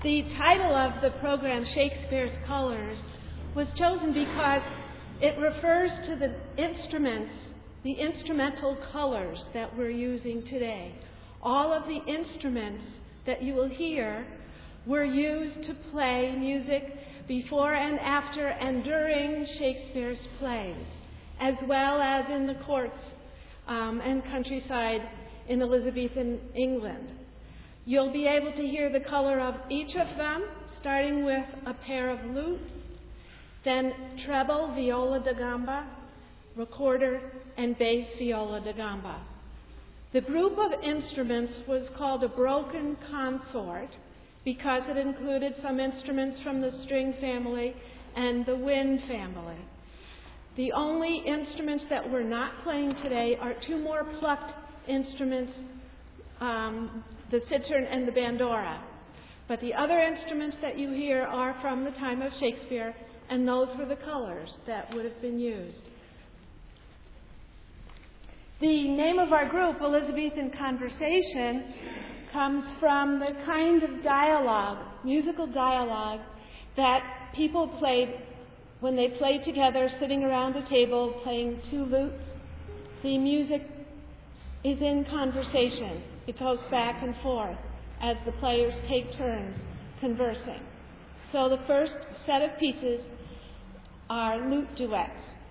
The title of the program, Shakespeare's Colors, was chosen because it refers to the instruments, the instrumental colors that we're using today. All of the instruments that you will hear were used to play music before and after and during Shakespeare's plays, as well as in the courts and countryside in Elizabethan England. You'll be able to hear the color of each of them, starting with a pair of lutes, then treble viola da gamba, recorder, and bass viola da gamba. The group of instruments was called a broken consort because it included some instruments from the string family and the wind family. The only instruments that we're not playing today are two more plucked instruments, the cittern and the bandora. But the other instruments that you hear are from the time of Shakespeare, and those were the colors that would have been used. The name of our group, Elizabethan Conversation, comes from the kind of dialogue, musical dialogue, that people played when they played together, sitting around a table, playing two lutes. The music is in conversation. It goes back and forth as the players take turns conversing. So the first set of pieces are lute duets.